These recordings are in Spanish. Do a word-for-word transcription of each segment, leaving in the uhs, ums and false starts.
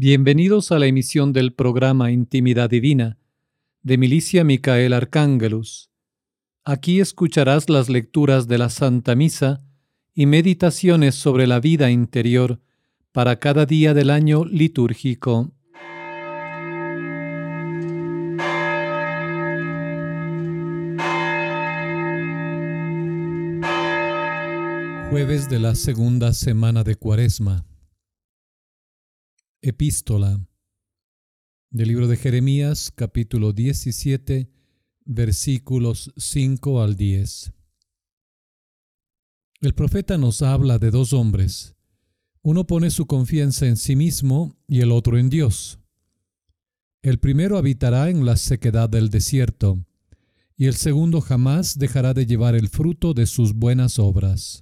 Bienvenidos a la emisión del programa Intimidad Divina de Milicia Micael Arcángelus. Aquí escucharás las lecturas de la Santa Misa y meditaciones sobre la vida interior para cada día del año litúrgico. Jueves de la segunda semana de Cuaresma. Epístola del libro de Jeremías, capítulo diecisiete, versículos cinco al diez. El profeta nos habla de dos hombres. Uno pone su confianza en sí mismo y el otro en Dios. El primero habitará en la sequedad del desierto, y el segundo jamás dejará de llevar el fruto de sus buenas obras.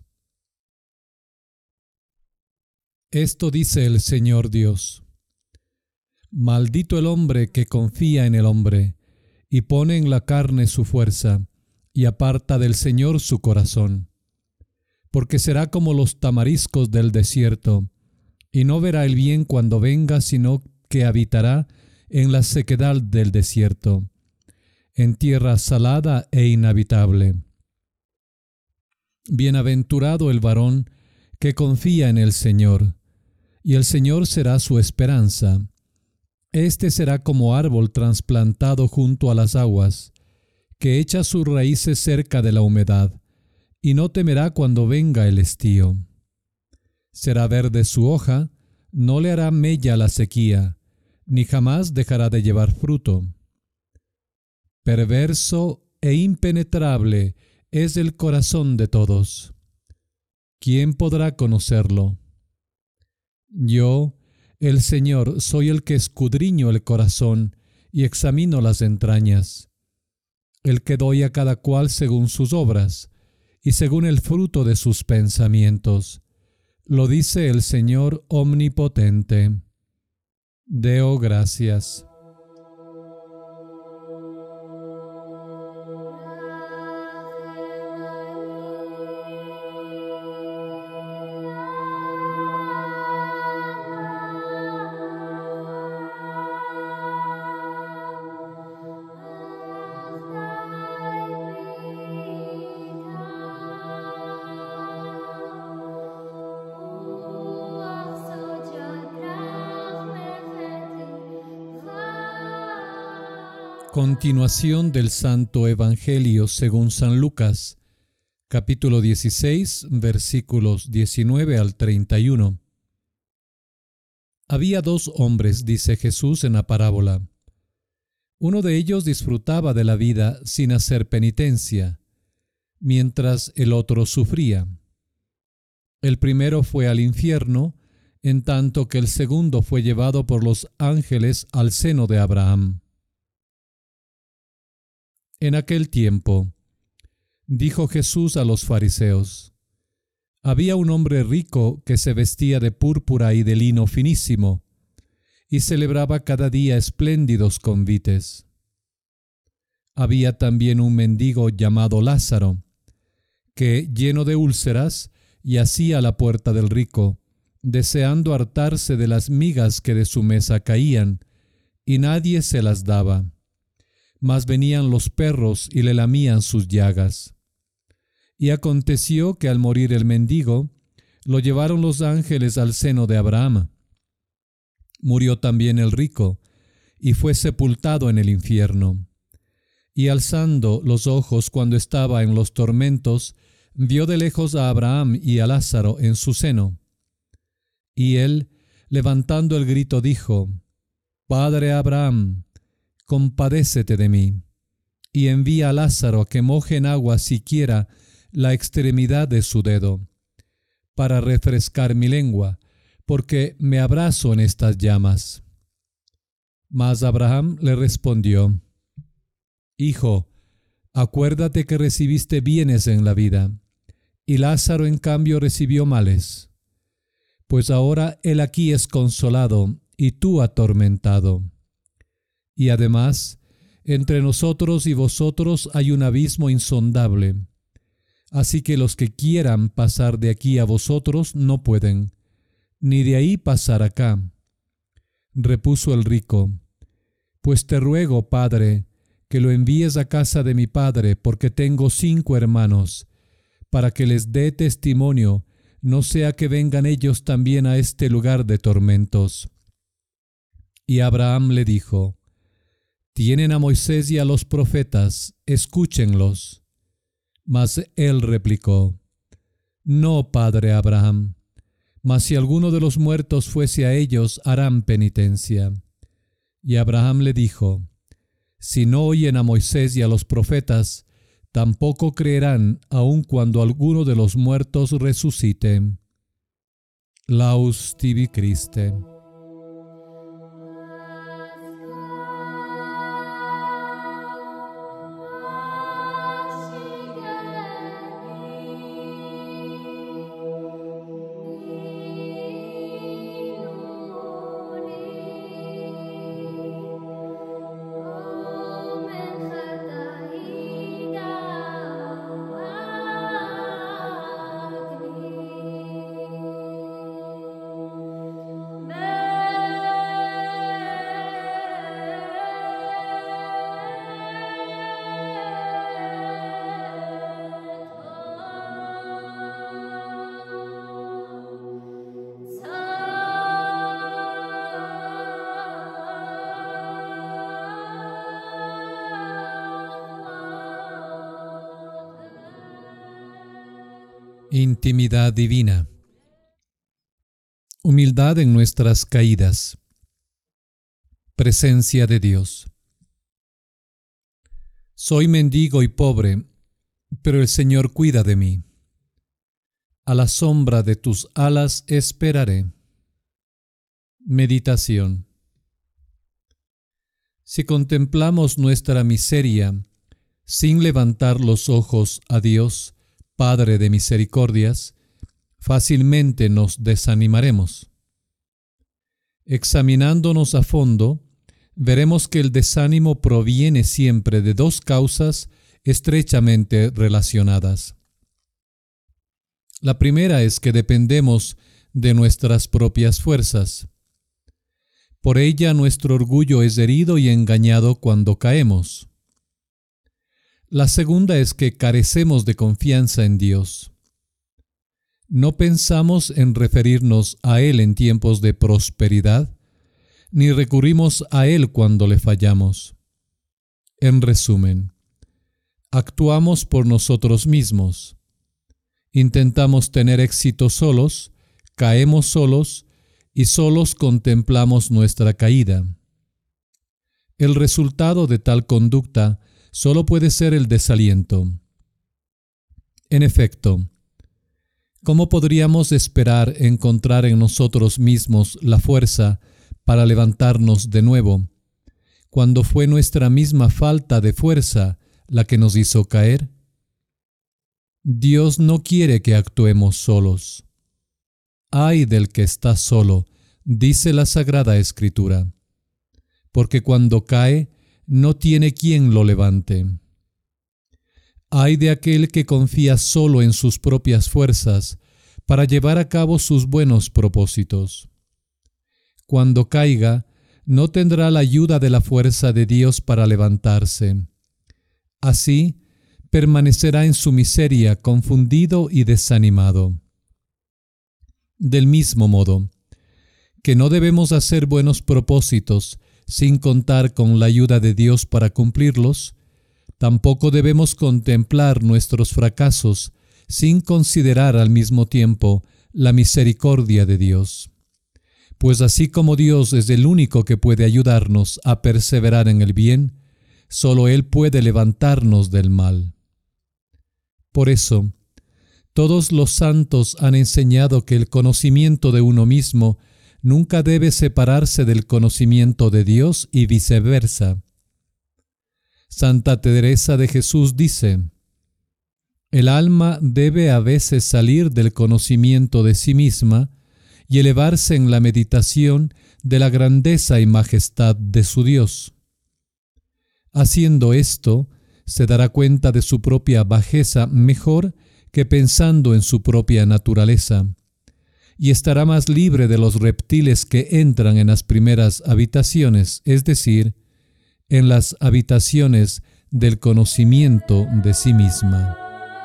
Esto dice el Señor Dios: Maldito el hombre que confía en el hombre, y pone en la carne su fuerza, y aparta del Señor su corazón. Porque será como los tamariscos del desierto, y no verá el bien cuando venga, sino que habitará en la sequedad del desierto, en tierra salada e inhabitable. Bienaventurado el varón que confía en el Señor, y el Señor será su esperanza. Este será como árbol trasplantado junto a las aguas, que echa sus raíces cerca de la humedad, y no temerá cuando venga el estío. Será verde su hoja, no le hará mella la sequía, ni jamás dejará de llevar fruto. Perverso e impenetrable es el corazón de todos. ¿Quién podrá conocerlo? Yo, el Señor, soy el que escudriño el corazón y examino las entrañas, el que doy a cada cual según sus obras y según el fruto de sus pensamientos. Lo dice el Señor omnipotente. Deo gracias. Continuación del Santo Evangelio según San Lucas, capítulo dieciséis, versículos diecinueve al treinta y uno. Había dos hombres, dice Jesús en la parábola. Uno de ellos disfrutaba de la vida sin hacer penitencia, mientras el otro sufría. El primero fue al infierno, en tanto que el segundo fue llevado por los ángeles al seno de Abraham. En aquel tiempo, dijo Jesús a los fariseos: Había un hombre rico que se vestía de púrpura y de lino finísimo, y celebraba cada día espléndidos convites. Había también un mendigo llamado Lázaro, que, lleno de úlceras, yacía a la puerta del rico, deseando hartarse de las migas que de su mesa caían, y nadie se las daba. Mas venían los perros y le lamían sus llagas. Y aconteció que al morir el mendigo, lo llevaron los ángeles al seno de Abraham. Murió también el rico, y fue sepultado en el infierno. Y alzando los ojos cuando estaba en los tormentos, vio de lejos a Abraham y a Lázaro en su seno. Y él, levantando el grito, dijo: Padre Abraham, compadécete de mí, y envía a Lázaro que moje en agua siquiera la extremidad de su dedo, para refrescar mi lengua, porque me abrazo en estas llamas. Mas Abraham le respondió: Hijo, acuérdate que recibiste bienes en la vida, y Lázaro en cambio recibió males. Pues ahora él aquí es consolado, y tú atormentado. Y además, entre nosotros y vosotros hay un abismo insondable. Así que los que quieran pasar de aquí a vosotros no pueden, ni de ahí pasar acá. Repuso el rico: Pues te ruego, padre, que lo envíes a casa de mi padre, porque tengo cinco hermanos, para que les dé testimonio, no sea que vengan ellos también a este lugar de tormentos. Y Abraham le dijo: Tienen a Moisés y a los profetas, escúchenlos. Mas él replicó: No, padre Abraham, mas si alguno de los muertos fuese a ellos, harán penitencia. Y Abraham le dijo: Si no oyen a Moisés y a los profetas, tampoco creerán, aun cuando alguno de los muertos resucite. Laus tibi Christe. Intimidad divina. Humildad en nuestras caídas. Presencia de Dios. Soy mendigo y pobre, pero el Señor cuida de mí. A la sombra de tus alas esperaré. Meditación. Si contemplamos nuestra miseria sin levantar los ojos a Dios, Padre de misericordias, fácilmente nos desanimaremos. Examinándonos a fondo, veremos que el desánimo proviene siempre de dos causas estrechamente relacionadas. La primera es que dependemos de nuestras propias fuerzas. Por ella nuestro orgullo es herido y engañado cuando caemos. La segunda es que carecemos de confianza en Dios. No pensamos en referirnos a Él en tiempos de prosperidad, ni recurrimos a Él cuando le fallamos. En resumen, actuamos por nosotros mismos. Intentamos tener éxito solos, caemos solos y solos contemplamos nuestra caída. El resultado de tal conducta solo puede ser el desaliento. En efecto, ¿cómo podríamos esperar encontrar en nosotros mismos la fuerza para levantarnos de nuevo, cuando fue nuestra misma falta de fuerza la que nos hizo caer? Dios no quiere que actuemos solos. Ay del que está solo, dice la Sagrada Escritura, porque cuando cae, no tiene quien lo levante. Ay de aquel que confía solo en sus propias fuerzas para llevar a cabo sus buenos propósitos. Cuando caiga, no tendrá la ayuda de la fuerza de Dios para levantarse. Así, permanecerá en su miseria confundido y desanimado. Del mismo modo, que no debemos hacer buenos propósitos sin contar con la ayuda de Dios para cumplirlos, tampoco debemos contemplar nuestros fracasos sin considerar al mismo tiempo la misericordia de Dios. Pues así como Dios es el único que puede ayudarnos a perseverar en el bien, solo Él puede levantarnos del mal. Por eso, todos los santos han enseñado que el conocimiento de uno mismo nunca debe separarse del conocimiento de Dios y viceversa. Santa Teresa de Jesús dice: el alma debe a veces salir del conocimiento de sí misma y elevarse en la meditación de la grandeza y majestad de su Dios. Haciendo esto, se dará cuenta de su propia bajeza mejor que pensando en su propia naturaleza, y estará más libre de los reptiles que entran en las primeras habitaciones, es decir, en las habitaciones del conocimiento de sí misma.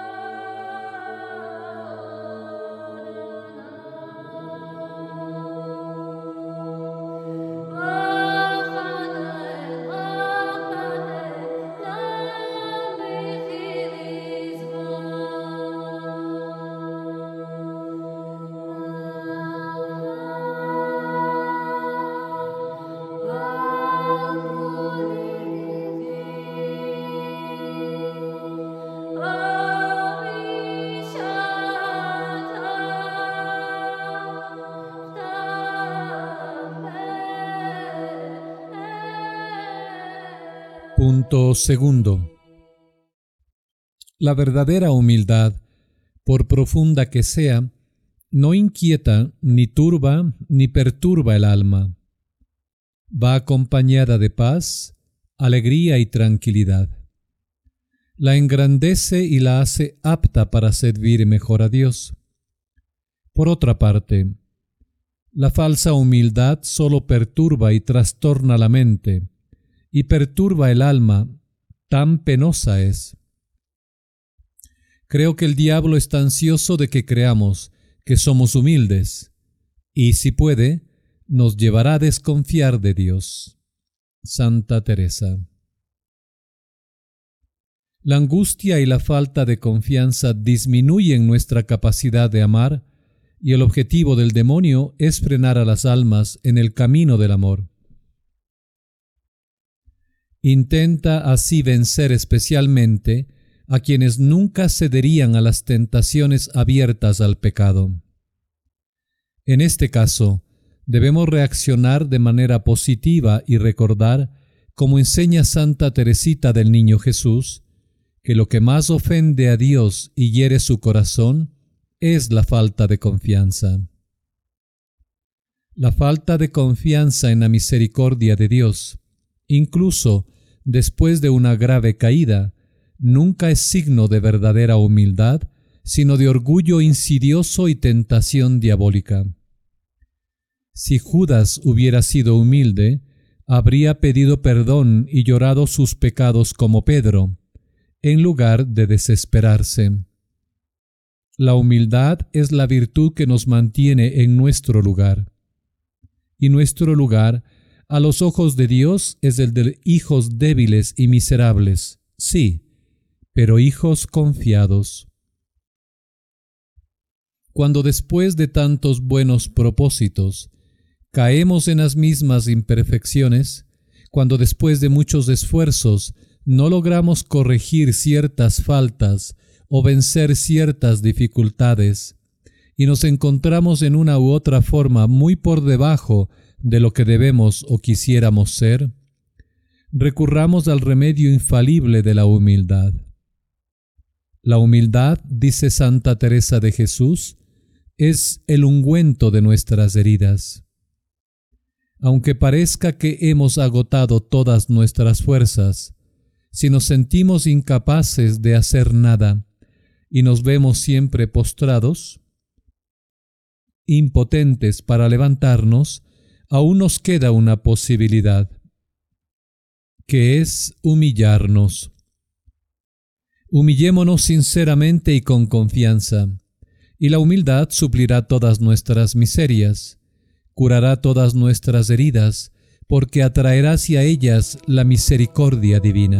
Punto segundo. La verdadera humildad, por profunda que sea, no inquieta, ni turba, ni perturba el alma. Va acompañada de paz, alegría y tranquilidad. La engrandece y la hace apta para servir mejor a Dios. Por otra parte, la falsa humildad solo perturba y trastorna la mente, y perturba el alma, tan penosa es. Creo que el diablo está ansioso de que creamos que somos humildes, y si puede, nos llevará a desconfiar de Dios. Santa Teresa. La angustia y la falta de confianza disminuyen nuestra capacidad de amar, y el objetivo del demonio es frenar a las almas en el camino del amor. Intenta así vencer especialmente a quienes nunca cederían a las tentaciones abiertas al pecado. En este caso, debemos reaccionar de manera positiva y recordar, como enseña Santa Teresita del Niño Jesús, que lo que más ofende a Dios y hiere su corazón es la falta de confianza. La falta de confianza en la misericordia de Dios, incluso después de una grave caída, nunca es signo de verdadera humildad, sino de orgullo insidioso y tentación diabólica. Si Judas hubiera sido humilde, habría pedido perdón y llorado sus pecados como Pedro, en lugar de desesperarse. La humildad es la virtud que nos mantiene en nuestro lugar. Y nuestro lugar, a los ojos de Dios, es el de hijos débiles y miserables, sí, pero hijos confiados. Cuando después de tantos buenos propósitos caemos en las mismas imperfecciones, cuando después de muchos esfuerzos no logramos corregir ciertas faltas o vencer ciertas dificultades, y nos encontramos en una u otra forma muy por debajo de lo que debemos o quisiéramos ser, recurramos al remedio infalible de la humildad. La humildad, dice Santa Teresa de Jesús, es el ungüento de nuestras heridas. Aunque parezca que hemos agotado todas nuestras fuerzas, si nos sentimos incapaces de hacer nada y nos vemos siempre postrados, impotentes para levantarnos, aún nos queda una posibilidad, que es humillarnos. Humillémonos sinceramente y con confianza, y la humildad suplirá todas nuestras miserias, curará todas nuestras heridas, porque atraerá hacia ellas la misericordia divina.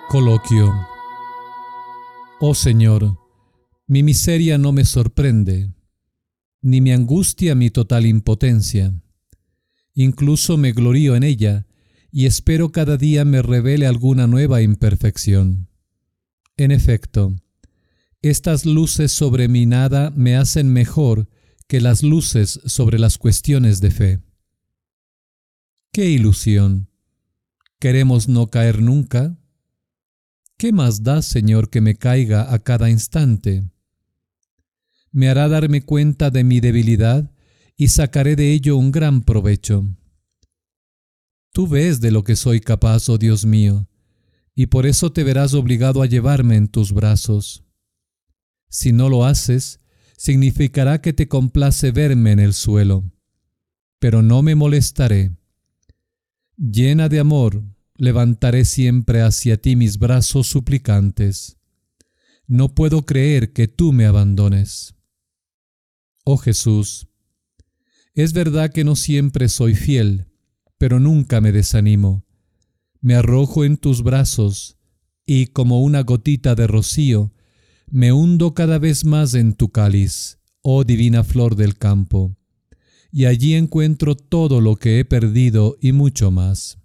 Coloquio. Oh Señor, mi miseria no me sorprende, ni me angustia mi total impotencia. Incluso me glorío en ella, y espero cada día me revele alguna nueva imperfección. En efecto, estas luces sobre mi nada me hacen mejor que las luces sobre las cuestiones de fe. ¡Qué ilusión! ¿Queremos no caer nunca? ¿Qué más da, Señor, que me caiga a cada instante? Me hará darme cuenta de mi debilidad y sacaré de ello un gran provecho. Tú ves de lo que soy capaz, oh Dios mío, y por eso te verás obligado a llevarme en tus brazos. Si no lo haces, significará que te complace verme en el suelo, pero no me molestaré. Llena de amor, levantaré siempre hacia ti mis brazos suplicantes. No puedo creer que tú me abandones. Oh Jesús, es verdad que no siempre soy fiel, pero nunca me desanimo. Me arrojo en tus brazos y, como una gotita de rocío, me hundo cada vez más en tu cáliz, oh divina flor del campo, y allí encuentro todo lo que he perdido y mucho más.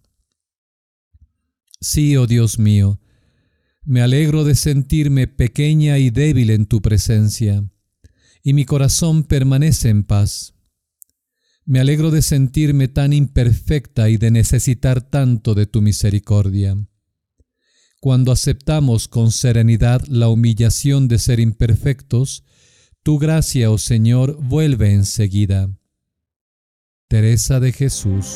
Sí, oh Dios mío, me alegro de sentirme pequeña y débil en tu presencia, y mi corazón permanece en paz. Me alegro de sentirme tan imperfecta y de necesitar tanto de tu misericordia. Cuando aceptamos con serenidad la humillación de ser imperfectos, tu gracia, oh Señor, vuelve enseguida. Teresa de Jesús.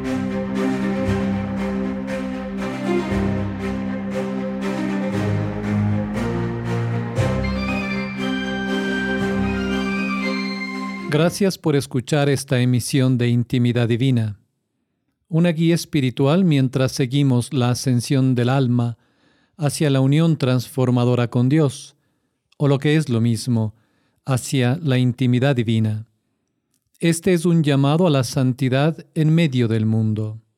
Gracias por escuchar esta emisión de Intimidad Divina, una guía espiritual mientras seguimos la ascensión del alma hacia la unión transformadora con Dios, o lo que es lo mismo, hacia la intimidad divina. Este es un llamado a la santidad en medio del mundo.